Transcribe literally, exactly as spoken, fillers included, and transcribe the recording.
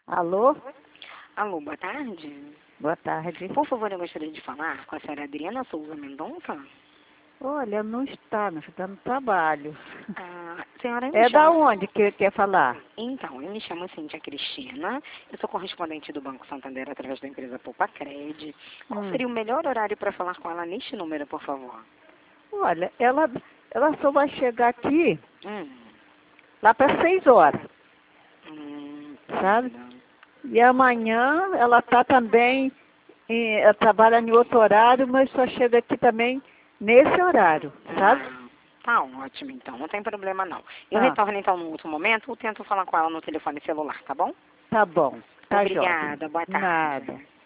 Alô? Alô, boa tarde. Boa tarde. Por favor, eu gostaria de falar com a senhora Adriana Souza Mendonça. Olha, não está, não está no trabalho. Ah, senhora, eu me É da chamo... onde que quer falar? Então, eu me chamo Cíntia Cristina, eu sou correspondente do Banco Santander através da empresa Poupa Cred. Qual Hum. seria o melhor horário para falar com ela neste número, por favor? Olha, ela, ela só vai chegar aqui Hum. lá para seis horas, Hum, sabe? entendo. E amanhã ela está também, em, ela trabalha em outro horário, mas só chega aqui também nesse horário, sabe? Ah, tá ótimo, então, não tem problema não. Eu Ah, retorno então num outro momento ou tento falar com ela no telefone celular, tá bom? tá bom, tá jóia. Obrigada, boa tarde. Nada.